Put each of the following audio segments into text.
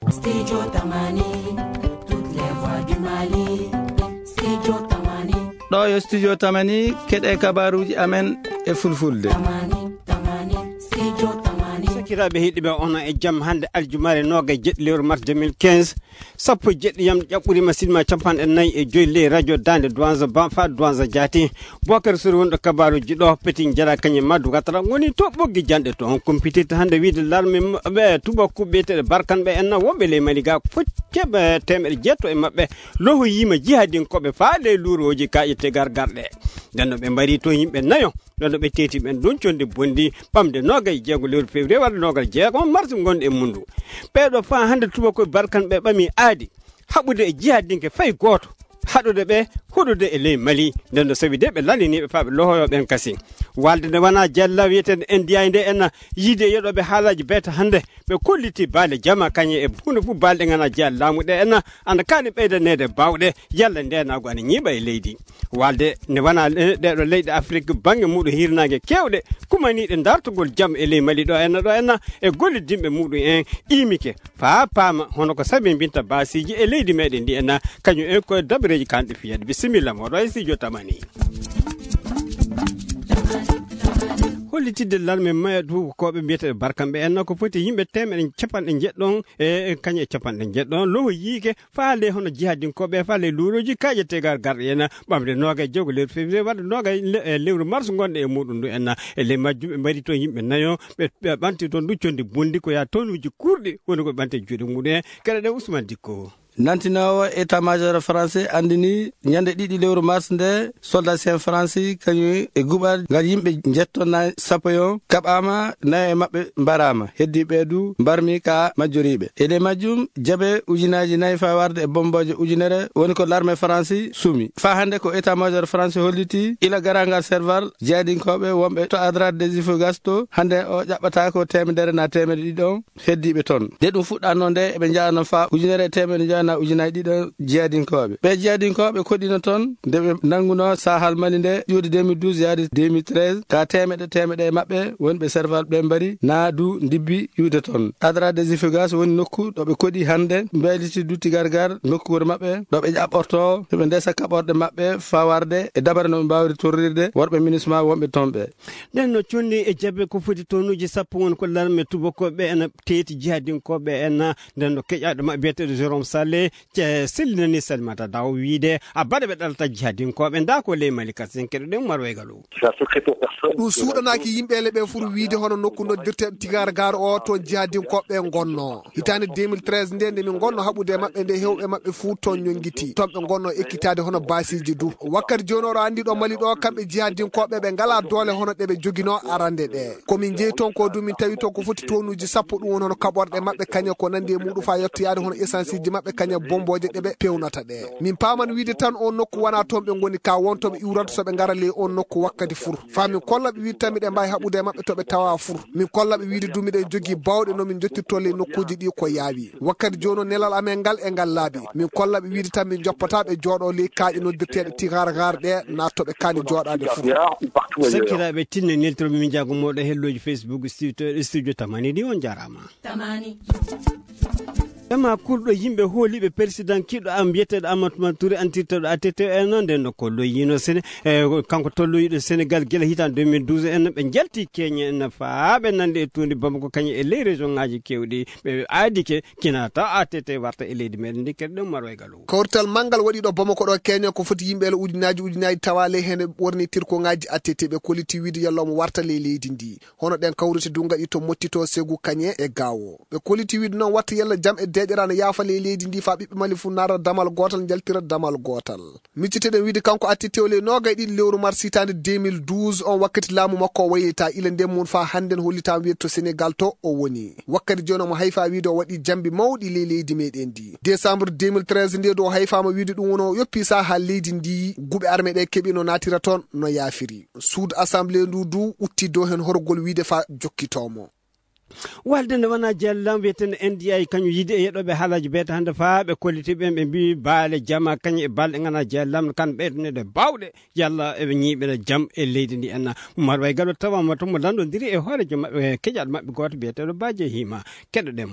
Studio Tamani, toutes les voix du Mali. Studio Tamani. Ɗo yo studio Tamani keɗe kabaruji amen e fulfulde. Studio Tamani. Sakiraɓe heɗiɓe ono e jaam hande aljumare noga jeɗɗi lewru mars 2015 sappo jeɗɗi yam ƴaɓɓuri masilma capanɗe nayyi e joyi ley radio dande douanza ban fa douanza diati Bocar Sori wonɗo kabaruji ɗo peti jara kañe maddu gatara woni to ɓoggi janɗe to on compitirta hande wiide larme ɓe tubakku ɓeteɗe barkanɓe enna wonɓe ley mali ga focceɓe temeɗe jetto e mabɓe loho yima jihadinkoɓe faade luuroji kaƴete gargarɗe nden no ɓe mbari to yimɓe nayo ɗon ɓe teti ɓen donconde bondi ɓamde noga e jeego lewru février wadde noga jeego mars gonɗe e mundu ɓeɗo fa hande tubakkoe barkanɓe ɓami aadi haɓude e jihadinke fay goto haɗude ɓe huɗude e ley mali nden no sawi de ɓe laliniɓe fa ɓe lohoyo ɓen kasi walde nde wona jalla wiyetede ndiyay nde enna yiide yeɗoɓe haalaji beeta hande ɓe kolliti baale jama kañe e hunde fof balɗe gana jeeya laamu ɗe enna anda kaani ɓeydanede bawɗe yalla ndenago ana ñiiɓa e leydi walde ne wona ɗeɗo leyɗe afrique banggue muɗum hirnage kewɗe kumaniɗe dartugol jaam e ley mali ɗo enna e gollidinɓe muɗum en imike fa paama hono ko sabi binta basiji e leydi meɗen ndi enna kañum en koye dabareji kanɗe fiyede bisimilla moɗo e studio Tamani. hollitidde larme maya du koɓe mbiyete barkamɓe enna ko foti yimɓe temeɗe capanɗe jeɗɗon e kañe capanɗe jeɗɗon loho yiike faale hono jihadinkoɓe faale luuroji kaƴete gargarɗe enna ɓamde noga e jewgo lewru février wadde noga e lewru mars gonɗe e muɗum ndu enna e ley majjum ɓe mbari to yimɓe nayo ɓe ɓanti toon ɗucconde bondi ko ya tonuji kurɗi woni koɓe ɓante juuɗe muɗum en kala ɗe Ousmane Dicko nantinowo état major français andini ñande ɗiɗi lewru mars nde soldat sen français kañum e guɓal ngal yimɓe jettona sappo kaɓama nayo e mabɓe mbarama heddi ɓeedu mbarmi ka majjoriɓe ele majjum jaabe ujunaji nayyi fa warde e bomboje ujunere woni ko l'armée français sumi fa hande ko état major français holliti ila garangal serval jeeyadinkoɓe wonɓe to adrade des ifogas to hande o ƴaɓɓata ko temedere na temedde ɗiɗon heddiɓe toon de ɗum fuɗɗanno nde eɓe jahano fa ujunere e temedde na ujunaji ɗiɗo jihadinkoɓe ɓe jihadinkoɓe koɗino toon nde ɓe nanguno sahal mali nde ƴuuɗi 2012 yaade 2013 ka temeɗe e mabɓe wonɓe serval ɓe mbari na du dibbi ƴuude toon adra des ifogas woni nokku ɗo ɓe koɗi hande mbayliti dutti gargar nokkure mabɓe ɗo ɓe ƴaɓɓorto ɓe ndesa kaɓorɗe mabɓe fawarde e dabare no ɓe mbawri torrirde worɓe ministre wonɓe toon ɓe nden no conni e jabbe ko foti tonuji sappo woni ko larme tubakoɓe ena teeti jihadinkoɓe enna nden no keƴaɗo mabɓe biyeteɗo Jérôme Sallé sellinani Salimata Daw wiide a baɗa ɓe ɗalata jihadinkoɓe nda ko ley Mali kasen keɗo ɗen marwaygal o ɗum suuɗanaki yimɓele ɓe foti wiide hono nokku noddirteɓe tigar gar o to jihadinkoɓe gonno hitande 2013 nde min gonno haɓude mabɓe nde hewɓe mabɓe fuu toon ñonguiti toon ɓe gonno ekkitade hono basiji du wakkati joni oɗo andi ɗo Mali ɗo kamɓe jihadinkoɓe ɓe ngala doole hono ɗeɓe joguino arande ɗe komin jeeyi toon ko du min tawi toon ko foti tonuji sappo ɗum woni hono kaɓorɗe mabɓe kaña ko nandi e muɗum fa yettoyade hono essence ji mabɓe kaña bomboje ɗeɓe pewnata ɗe min paman wiide tan on nokku wona toon ɓe goni ka wontoɓe iwrata soɓe gara ley on nokku wakkati fur fa min kollaɓe wiide tan miɗe mbawi haɓude mabɓe toɓe tawa fur min kollaɓe wiide du miɗen jogui bawɗe nomin jottirto ley nokkuji ɗi ko yaawi wakkati joni nelal amen ngal e ngal laaɓi min kollaɓe wiide tan min joppataɓe jooɗo ley kaaƴe noddirteɗe tigar ɗe nattoɓe kaani jooɗade fur sakiraɓe tinne neltoroɓe min jaago moɗo helloji Facebook studio Tamani ɗi on jarama Tamani. ema kurɗo yimɓe hooliɓe président kiɗɗo am biyeteɗo Amadou Touré antirteɗo ATT en nde no kolloyino sene kanko tolloyiɗo Sénégal guila hitande 2012 en ɓe jalti keñe en faaɓe nande e tundi Bamako kañum e ley région ngaji kewɗi ɓe aadike kinata ATT warta e leydi meɗen ndi kadi ɗum marwaygal o kawrital manggal waɗiɗo Bamako ɗo keña ko foti yimɓele ujunaji tawa ley hen ɓorni tirko ngaji ATT ɓe koliti wiide yallah mo warta ley leydi ndi hono ɗen kawriti du gaɗi to mottito Ségou Kañé e Gawo ɓe koliti wiide noon watta yalla jaam e deƴerano yaafa ley leydi ndi fa ɓiɓɓe Mali fu nara damal gotal jaltira damal gotal micciteɗen wiide kanko ATT o ley nogay ɗiɗi lewru mars hitande 2012 on wakkati laamu makko o waylita ila ndem mun fa handen hollitama wiide to Sénégal to o woni wakkati joni omo hayfa wiide o waɗi jambi mawɗi ley leydi meɗen ndi décembre 2013 nde do o hayfama wiide ɗum wono yoppi sa ha leydi ndi guɓe armé ɗe keeɓi no natira toon no yaafiri suudu assemblée ndu du utti dow hen horgol wiide fa jokkitomo walde nde wona jallam wiyeten NDI kañum yiide e yeɗoɓe haalaji beeta hande fa ɓe kollitiɓe ɓe mbi baale jama kañum e balɗe gana jallam kan ɓeydanede bawɗe yalla eɓe ñiɓere jaam e leydi ndi enna Oumar Way Gallo tawama tomo landodiri e hoorejo mabɓe keƴaɗo mabɓe goto biyeteɗo Badji Hima keɗoɗenmo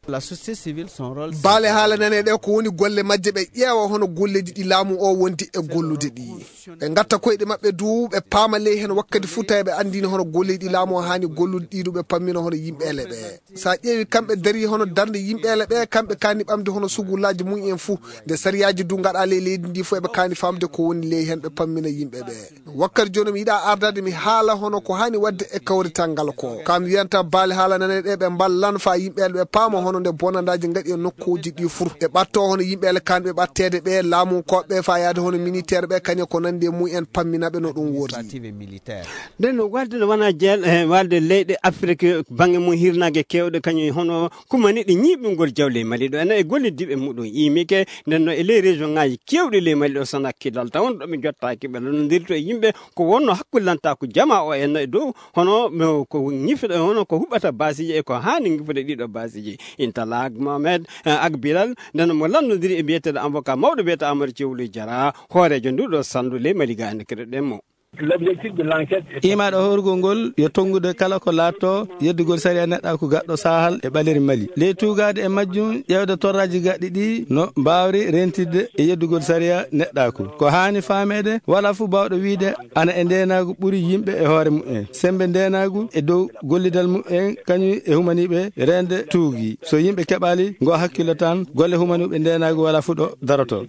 la société civile son rôle baale haala nane ɗe ko woni golle majje ɓe ƴeewa hono golleji ɗi laamu o wondi e gollude ɗi ɓe gatta koyɗe maɓɓe du ɓe paama ley hen wakkati fu tawi ɓe andini hono golleji ɗi laamu o hani gollude ɗiɗu ɓe pammina hono yimɓele ɓe sa ƴeewi kamɓe dari hono darde yimɓele ɓe kamɓe kani ɓamde hono sugullaji mum en fou nde sariyaji du gaɗa ley leydi ndi fo eɓe kani famde ko woni ley hen ɓe pammina yimɓe ɓe wakkati joni mi yiiɗa ardade mi haala hono ko hani wadde e kawrital ngal ko kam wiyanta baale haala nane ɗe ɓe ballan fa yimɓele ɓe paama hono nde bonandaji gaɗi e nokkuji ɗi fur ɓe ɓatto hono yimɓele kanɓe ɓattede ɓe laamu koɓɓe fa yaade hono militaire ɓe kañum ko nandi e mum en pamminaɓe no ɗum wordi nden no walde no wona jeel walde leyɗe afrique banggue mum hirnage kewɗe kañum hono kumani ɗi ñiɓingol jawle mali ɗo ena e gollidiɓe muɗum yimike nden no e ley région ngaji kewɗi ley mali ɗo son hakkillal taw ɗoɓe jottaki ɓe nondirto e yimɓe ko wonno hakkillanta ko jama o en e dow hono ko ñifɗo hono ko huɓata basiji e ko hani gifude ɗiɗo basiji intala ag mohamed ag bilal nden mo landodiri e biyeteɗo avocat mawɗo biyete amadou thiewlu diara hoorejo nduɗo sandu ley mali ga ande keɗoɗen mo l'objectif de l'enquête imaɗo horgol ngol yo tongude kala ko laatto yeddugol sariya neɗɗa ko gaɗɗo sahal e ɓaleri mali ley tugade e majjum ƴewde torraji gaɗɗi ɗi no mbawri rentide e yeddugol sariya neɗɗaku ko hani famede wala fu bawɗo wiide ana e ndenagu ɓuuri yimɓe e hoore mumen sembe ndenagu e dow gollidal mumen kañum e humaniɓe rende tuugui so yimɓe keɓali go hakkilo tan golle humaniɓe ndenagu wala fu ɗo daroto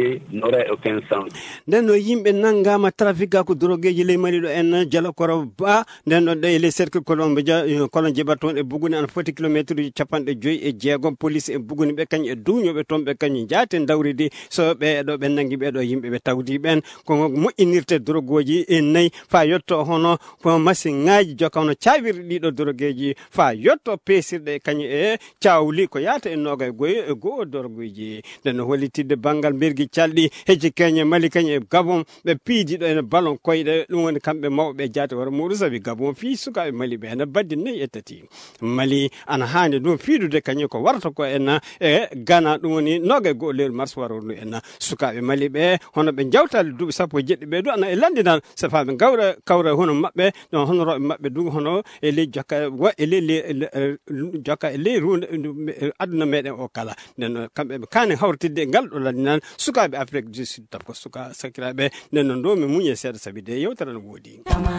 nden no yimɓe nanggama trafic ga ko drogueji ley mali ɗo en jalakoro ba nden ɗon ɗe les cercle kolon kolon jeɓat toon e buguni ana foti kilométre uji capanɗe joyyi e jeegom police e buguni ɓe kañum e duñoɓe toon ɓe kañum jaaten dawridi so ɓe ɗo ɓe nangui ɓeɗo yimɓe ɓe tawdi ɓen ko moƴƴinirte drogueji e nayyi fa yetto hono machine ngaji jokawno cawirɗe ɗiɗo drogueji fa yetto peesirɗe kañum e cawli ko yaata e noga e goyo e goho drogueji nden no hollitidde banggal bergui calɗi hejji keñe mali kañum e gabon ɓe piidiɗo ene ballon koyɗe ɗum woni kamɓe mawɓe jaate wara muɗum saabi gabon fi sukaɓe mali ɓe ene baddi nayyi e tati mali ana hani ɗum fiidude kañum ko warata ko en e gana ɗum woni noga e goho lewru mars warornu en sukaɓe mali ɓe hono ɓe jawtali duuɓi sappo e jeɗɗi ɓe du ana e landinal so fa ɓe gawra kawra hono maɓɓe no honoroɓe maɓɓe du hono e ley jokka e ley jokka e ley runde aduna meɗen o kala nden kamɓe ɓe kani hawritidde e ngal ɗo landinal sukaɓe afrique du sud tab ko suka sakiraɓe nden non ɗo mi muñe seeɗa saabi de yewtere no woodi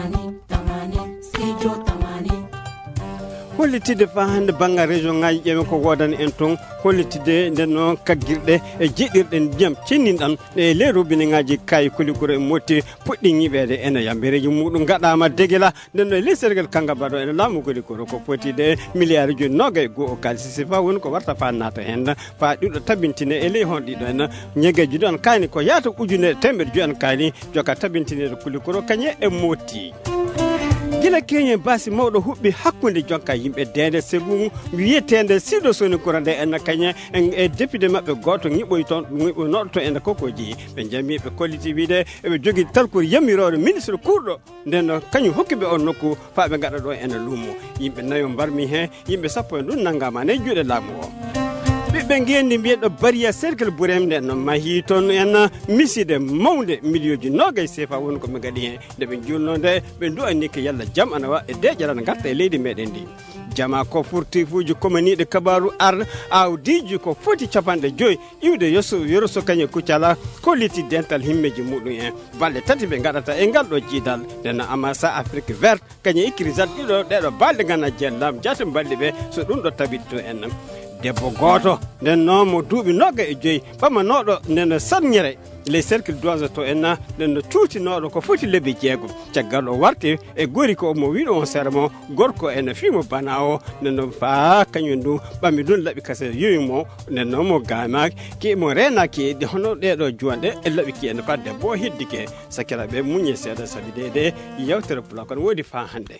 hollitide fa hande banggal région ngaji ƴeewen ko wodani en toon hollitide nden noon kaggirɗe e jiɗirɗe ndiyam cenninɗan e ley robinet ngaji kayi koligoro e motti puɗɗi ñiɓede ene yambereji muɗum gaɗama deguela nden no e ley sénégal kangabaɗo ene laamu koligoro ko fotide milliard uji noga e goho kalisi fa woni ko warta fa naata hen fa ɗiɗo tabintine e ley hon ɗiɗo en ñegueji ɗo an kani ko yaata ujunere temɓeɗe joyi an kani joka tabintinede koligoro kañe e motti gila keñe basi mawɗo huɓɓi hakkude jonka yimɓe dede segum wiyetede siɗo soni kora nde en kañe e député mabɓe goto ñiɓoy toon ŋiɓoynoɗo to en kokoji ɓe jami ɓe kolliti wiide eɓe jogui tarkour yamirore ministre kurɗo nden kañum hokkiɓe on nokku fa ɓe gaɗa ɗo ene luumo yimɓe nayo mbarmi he yimɓe sappo e ɗum nanggama ne juuɗe laamu o ɓiɓɓe gendi mbiyeɗo bariya cercle ɓuurem nde no mahi toon en miside mawde millioji nogay sefa woni koɓe gaɗi hen nde ɓe julnode ɓe du'anni ko yalla jaam ana wa e deƴƴal ana garta e leydi meɗen ndi jama ko furtifuji komaniɗe kabaru ar awdiji ko foti capanɗe joyyi iwde yoroso kañe kuccala kolliti dental himmeji muɗum en balɗe tati ɓe gaɗata e ngal ɗo jiidal nden amasa afrique verte kañe ikkirisat ɗeɗo balɗe gana jellam jaatem balɗe ɓe so ɗum ɗo tabitto en debbo goto nden noon mo duuɓi nogga e joyyi ɓamanoɗo nden sanñere les cercle doise to en nden no cuutinoɗo ko foti lebbi jeegom caggal o warti e gori ko mo wiɗo on sermo gorko ene fimo bana o nden noon fa kañum du ɓammi ɗum laaɓi kase yoyimo nden noon mo gamaki ki mo renaki hono ɗeɗo juwanɗe e laaɓi ki ene fa debbo o heddike sakiraɓe muñe seeɗa saabi de yewtere pula kono woodi fa hande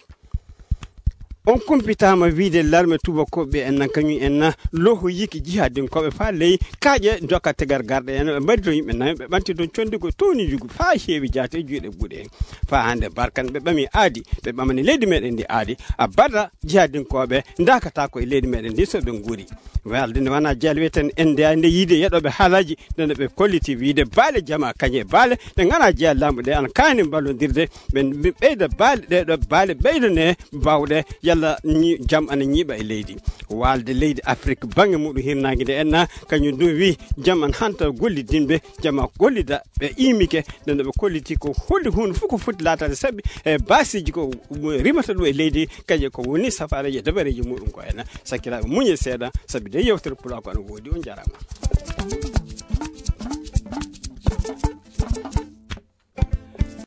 on kumpitama wiide larme tubakoɓe en kañum en loho yiki jihadinkoɓe fa ley kaaƴe jokka tegar garɗe en ɓe mbaɗi to yimɓe nayi ɓe ɓanti toon condi ko towni jugu fa heewi jaate juuɗe ɓuuɗe en fa hande barkan ɓe ɓami aadi ɓe ɓamani leydi meɗen ndi aadi a bada jihadinkoɓe dakata ko e leydi meɗen ndi soɓe guuri walde nde wona jeele wiyeten ende nde yiide yeɗoɓe haalaji nde ɓe kolliti wiide baale jama kañe baale ɗe gana jeeya lamɓe ɗe ana kani ballodirde ɓe ɓeyda baale ɗeɗo baale ɓeydone bawɗe yalla ni jam ana nyiba e leydi walde leydi Afrique bangi mudu hirnagide enna kanyu do wi jam an hanta gollidinbe jama gollida be imike nande be kolliti ko holli hun fuko fut latade sabi e basiji ko rimata do e leydi kaje ko woni safara je dabareji mudum ko enna sakira munye seda sabi de yewtere pula ko an wodi on jarama